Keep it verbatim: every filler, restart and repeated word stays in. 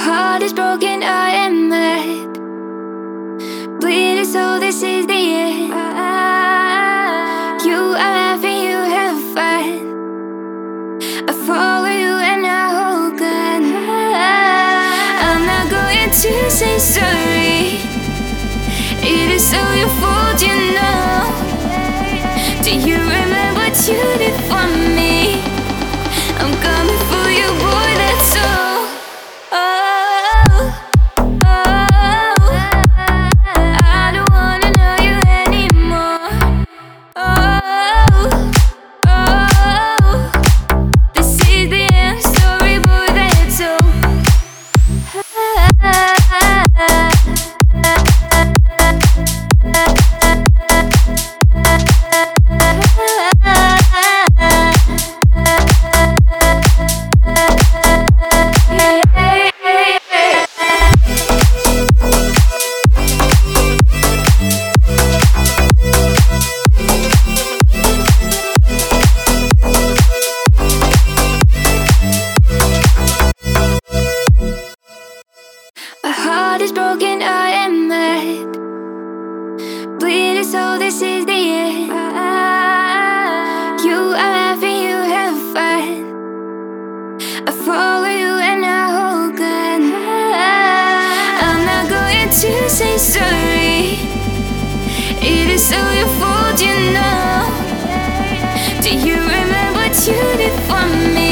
heart is broken, I am mad. Bleeding, so this is the end. You are laughing, you have fun. I follow you and I hold on. I'm not going to say sorry. It is all your fault, you know. Do you remember what you did for me? I'm coming for you, boy, that's all. Oh, oh, I don't wanna know you anymore. Oh, oh, this is the end story, boy, that's all. My heart is broken, I am mad. Bleeding, so this is the end. You are laughing, you have fun. I follow you and I hold on. I'm not going to say sorry. It is all your fault, you know. Do you remember what you did for me?